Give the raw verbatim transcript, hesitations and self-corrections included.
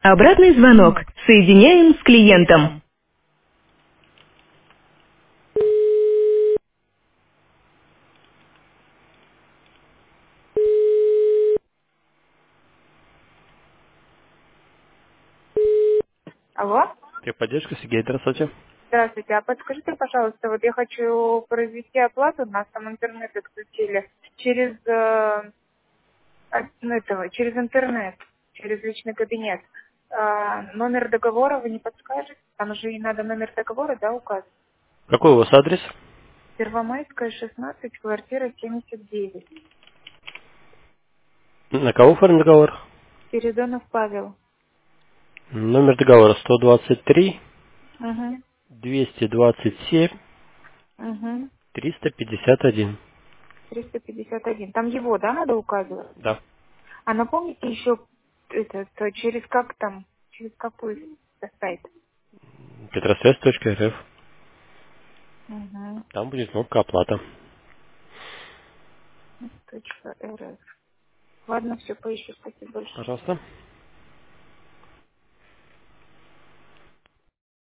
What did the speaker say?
Обратный звонок. Соединяем с клиентом. Алло? Техподдержка, Сергей, здравствуйте. Здравствуйте. А подскажите, пожалуйста, вот я хочу произвести оплату, нас там интернет отключили, через, э, от- ну, этого, через интернет, через личный кабинет. А, номер договора вы не подскажете? Там же и надо номер договора, да, указать? Какой у вас адрес? Первомайская, шестнадцать, квартира семьдесят девять. На кого оформлен договор? Передонов Павел. Номер договора сто двадцать три Угу. двести двадцать семь Угу. триста пятьдесят один. триста пятьдесят один. Там его, да, надо указывать? Да. А напомните еще, этот, э, через как там, через какой сайт? Петросвязь точка эр эф. Угу. Там будет кнопка оплата. Точка РФ. Ладно, все, поищу. Спасибо большое. Пожалуйста.